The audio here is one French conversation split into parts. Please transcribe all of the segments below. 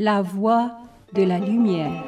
La voie de la lumière.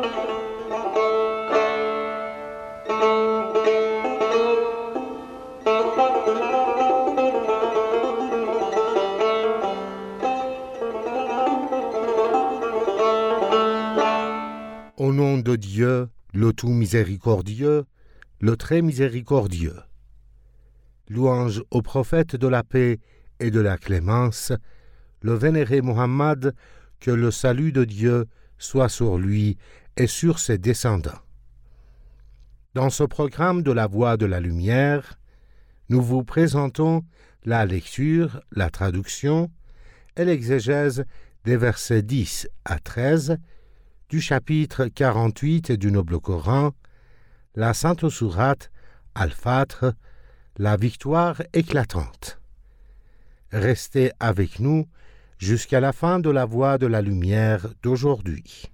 Au nom de Dieu, le tout miséricordieux, le très miséricordieux. Louange au prophète de la paix et de la clémence, le vénéré Mohammed, que le salut de Dieu soit sur lui et sur ses descendants. Dans ce programme de la Voie de la Lumière, nous vous présentons la lecture, la traduction et l'exégèse des versets 10 à 13 du chapitre 48 du Noble Coran, la Sainte Sourate Al-Fatr, la victoire éclatante. Restez avec nous jusqu'à la fin de la Voie de la Lumière d'aujourd'hui.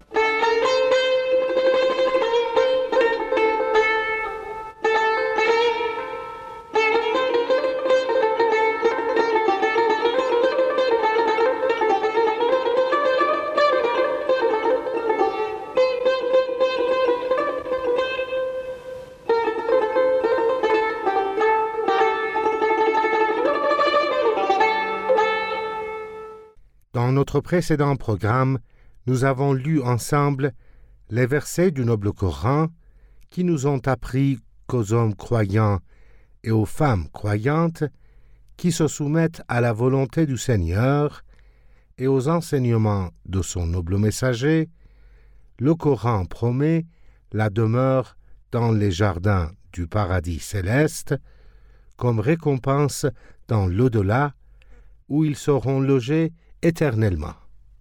Dans notre précédent programme, nous avons lu ensemble les versets du Noble Coran qui nous ont appris qu'aux hommes croyants et aux femmes croyantes qui se soumettent à la volonté du Seigneur et aux enseignements de son noble messager, le Coran promet la demeure dans les jardins du paradis céleste comme récompense dans l'au-delà où ils seront logés éternellement.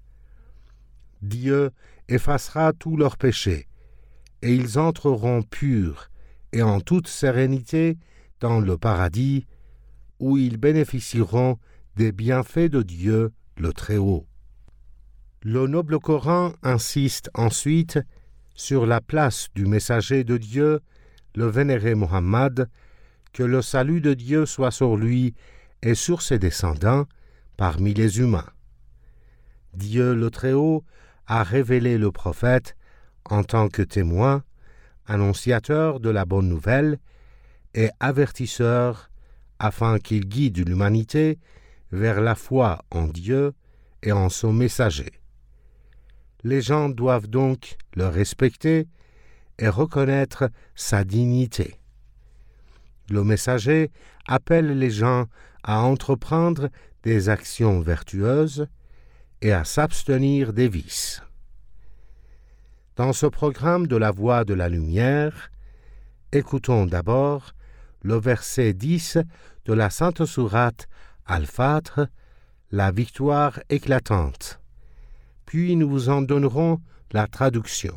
Dieu effacera tous leurs péchés, et ils entreront purs et en toute sérénité dans le paradis, où ils bénéficieront des bienfaits de Dieu le Très-Haut. Le Noble Coran insiste ensuite sur la place du messager de Dieu, le vénéré Mohammed, que le salut de Dieu soit sur lui et sur ses descendants parmi les humains. Dieu le Très-Haut a révélé le prophète en tant que témoin, annonciateur de la bonne nouvelle et avertisseur afin qu'il guide l'humanité vers la foi en Dieu et en son messager. Les gens doivent donc le respecter et reconnaître sa dignité. Le messager appelle les gens à entreprendre des actions vertueuses et à s'abstenir des vices. Dans ce programme de la Voie de la Lumière, écoutons d'abord le verset 10 de la Sainte Sourate Al-Fatr, la victoire éclatante. Puis nous vous en donnerons la traduction.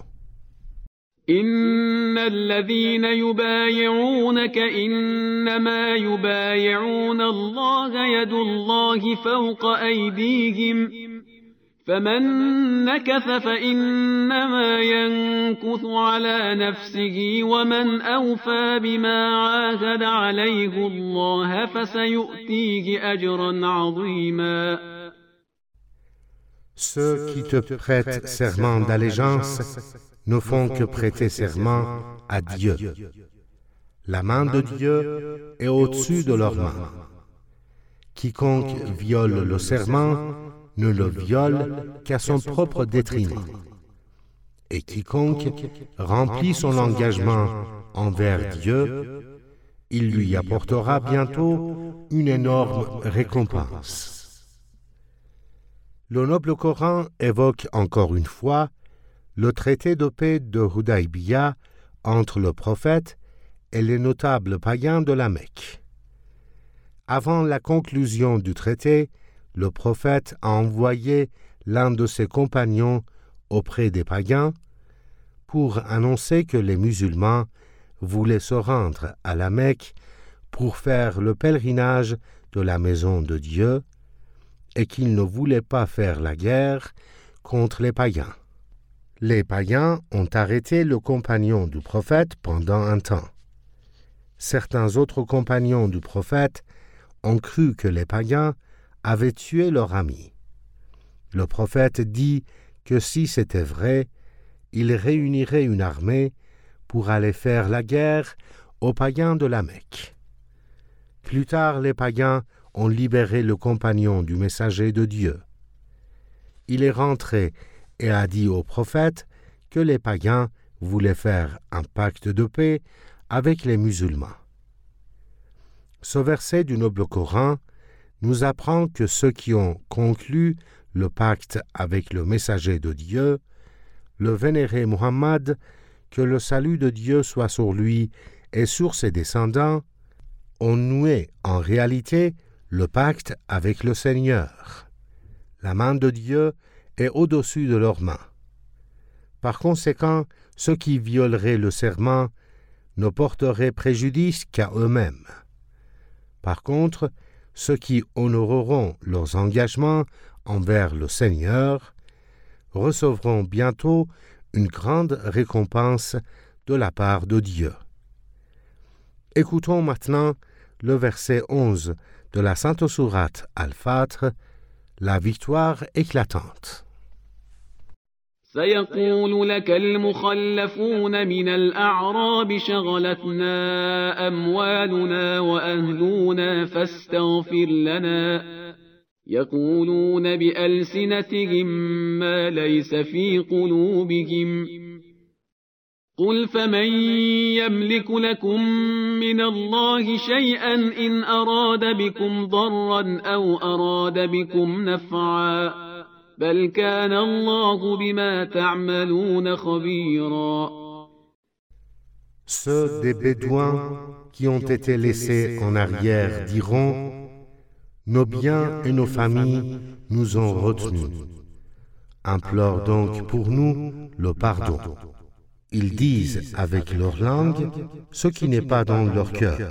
إن الذين يبايعونك إنما يبايعون الله يد الله فوق أيديهم فمن نكث فإنما ينكث على نفسه ومن أوفى بما عاهد عليه الله فسيؤتيه أجرا عظيما. Ceux qui te prêtent serment d'allégeance ne font que prêter serment à Dieu. La main de Dieu est au-dessus de leurs mains. Quiconque viole le serment ne le viole qu'à son propre détriment. Et quiconque remplit son engagement envers Dieu, il lui apportera bientôt une énorme récompense. Le Noble Coran évoque encore une fois le traité de paix de Hudaybiya entre le prophète et les notables païens de la Mecque. Avant la conclusion du traité, le prophète a envoyé l'un de ses compagnons auprès des païens pour annoncer que les musulmans voulaient se rendre à la Mecque pour faire le pèlerinage de la maison de Dieu et qu'ils ne voulaient pas faire la guerre contre les païens. Les païens ont arrêté le compagnon du prophète pendant un temps. Certains autres compagnons du prophète ont cru que les païens avaient tué leur ami. Le prophète dit que si c'était vrai, il réunirait une armée pour aller faire la guerre aux païens de la Mecque. Plus tard, les païens ont libéré le compagnon du messager de Dieu. Il est rentré et a dit au prophète que les païens voulaient faire un pacte de paix avec les musulmans. Ce verset du noble Coran nous apprend que ceux qui ont conclu le pacte avec le messager de Dieu, le vénéré Muhammad, que le salut de Dieu soit sur lui et sur ses descendants, ont noué en réalité le pacte avec le Seigneur. La main de Dieu est au-dessus de leurs mains. Par conséquent, ceux qui violeraient le serment ne porteraient préjudice qu'à eux-mêmes. Par contre, ceux qui honoreront leurs engagements envers le Seigneur recevront bientôt une grande récompense de la part de Dieu. Écoutons maintenant le verset 11 de la Sainte Sourate Al-Fatr, la victoire éclatante. سيقول لك المخلفون من الأعراب شغلتنا أموالنا وأهلنا فاستغفر لنا يقولون بألسنتهم ما ليس في قلوبهم قل فمن يملك لكم من الله شيئا إن أراد بكم ضرا أو أراد بكم نفعا بل كان الله بما تعملون خبيرا. Ceux des Bédouins qui ont été laissés en arrière diront: nos biens et nos familles nous ont retenus. Implore donc pour nous le pardon. Ils disent avec leur langue ce qui n'est pas dans leur cœur.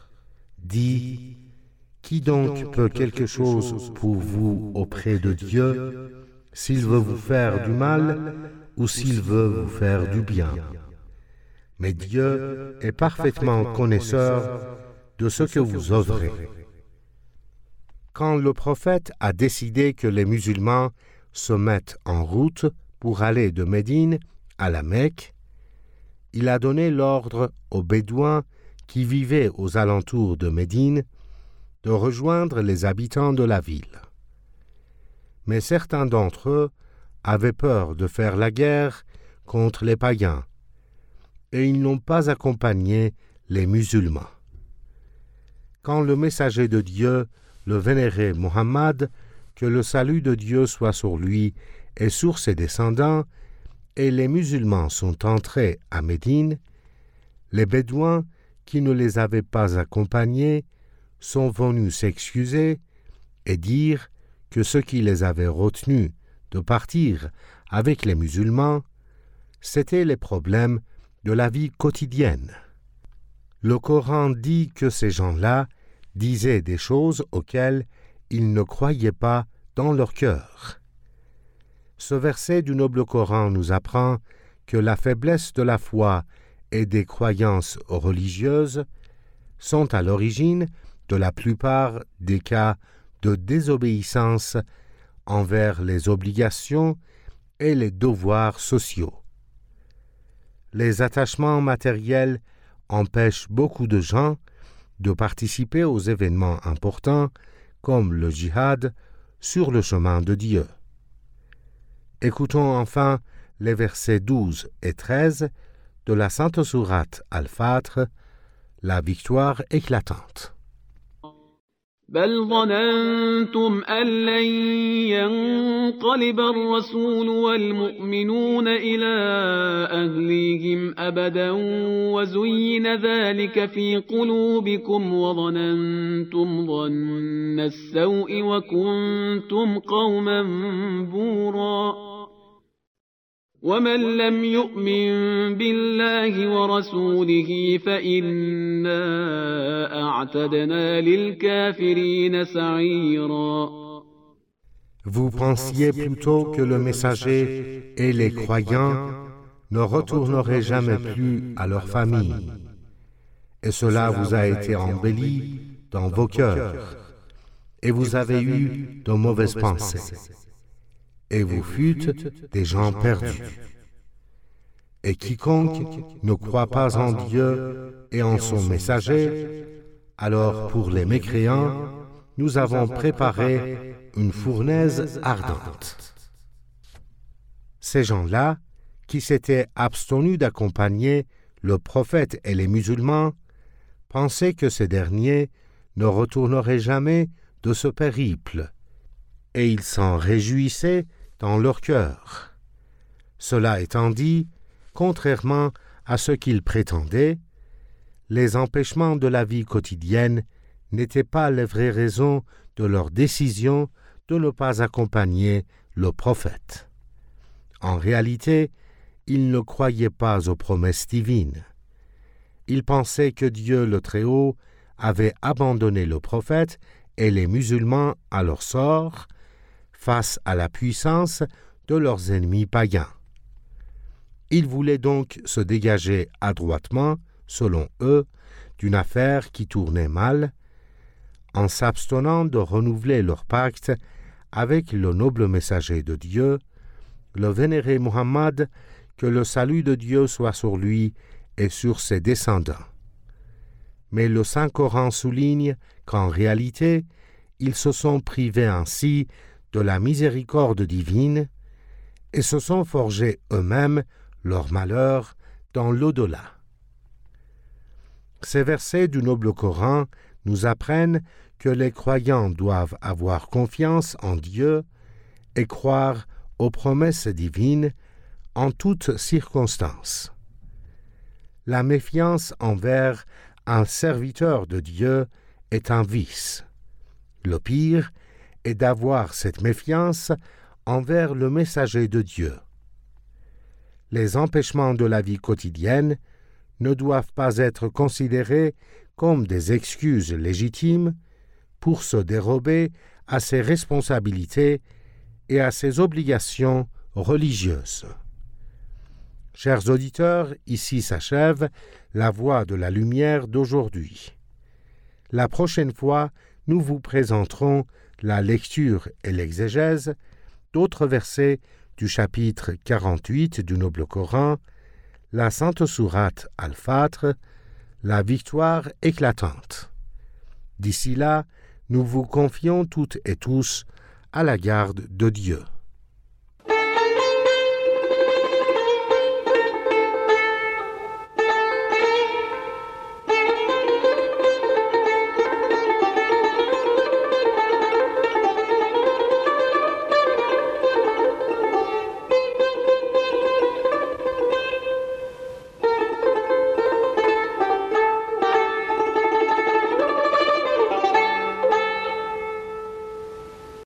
Dis: qui donc peut quelque chose pour vous auprès de Dieu, s'il veut vous faire du mal ou s'il veut vous faire du bien? Mais Dieu est parfaitement connaisseur de ce que vous œuvrez. Quand le prophète a décidé que les musulmans se mettent en route pour aller de Médine à la Mecque, il a donné l'ordre aux Bédouins qui vivaient aux alentours de Médine de rejoindre les habitants de la ville. Mais certains d'entre eux avaient peur de faire la guerre contre les païens, et ils n'ont pas accompagné les musulmans. Quand le messager de Dieu, le vénéré Muhammad, que le salut de Dieu soit sur lui et sur ses descendants, et les musulmans sont entrés à Médine, les Bédouins qui ne les avaient pas accompagnés sont venus s'excuser et dire que ce qui les avait retenus de partir avec les musulmans, c'étaient les problèmes de la vie quotidienne. Le Coran dit que ces gens-là disaient des choses auxquelles ils ne croyaient pas dans leur cœur. Ce verset du noble Coran nous apprend que la faiblesse de la foi et des croyances religieuses sont à l'origine de la plupart des cas de désobéissance envers les obligations et les devoirs sociaux. Les attachements matériels empêchent beaucoup de gens de participer aux événements importants comme le djihad sur le chemin de Dieu. Écoutons enfin les versets 12 et 13 de la Sainte Sourate Al-Fatr, la victoire éclatante. بل ظننتم أن لن ينقلب الرسول والمؤمنون إلى أهليهم أبدا وزين ذلك في قلوبكم وظننتم ظن السوء وكنتم قوما بورا ومن لم يؤمن بالله ورسوله فإنا أعتدنا للكافرين سعيرا. Vous pensiez plutôt que le messager et les croyants ne retourneraient jamais plus à leur famille, et cela vous a été embelli dans vos cœurs, et vous avez eu de mauvaises pensées. et vous fûtes des gens perdus. Et quiconque ne croit pas en Dieu et en son messager, alors pour les mécréants, nous avons préparé une fournaise ardente. Ces gens-là, qui s'étaient abstenus d'accompagner le prophète et les musulmans, pensaient que ces derniers ne retourneraient jamais de ce périple, et ils s'en réjouissaient dans leur cœur. Cela étant dit, contrairement à ce qu'ils prétendaient, les empêchements de la vie quotidienne n'étaient pas les vraies raisons de leur décision de ne pas accompagner le prophète. En réalité, ils ne croyaient pas aux promesses divines. Ils pensaient que Dieu le Très-Haut avait abandonné le prophète et les musulmans à leur sort face à la puissance de leurs ennemis païens. Ils voulaient donc se dégager adroitement, selon eux, d'une affaire qui tournait mal, en s'abstenant de renouveler leur pacte avec le noble messager de Dieu, le vénéré Muhammad, que le salut de Dieu soit sur lui et sur ses descendants. Mais le Saint-Coran souligne qu'en réalité, ils se sont privés ainsi de la miséricorde divine et se sont forgés eux-mêmes leur malheur dans l'au-delà. Ces versets du noble Coran nous apprennent que les croyants doivent avoir confiance en Dieu et croire aux promesses divines en toutes circonstances. La méfiance envers un serviteur de Dieu est un vice. Le pire est d'avoir cette méfiance envers le messager de Dieu. Les empêchements de la vie quotidienne ne doivent pas être considérés comme des excuses légitimes pour se dérober à ses responsabilités et à ses obligations religieuses. Chers auditeurs, ici s'achève la voix de la lumière d'aujourd'hui. La prochaine fois, nous vous présenterons la lecture et l'exégèse d'autres versets du chapitre 48 du noble Coran, la sainte sourate Al-Fatr, la victoire éclatante. D'ici là, nous vous confions toutes et tous à la garde de Dieu.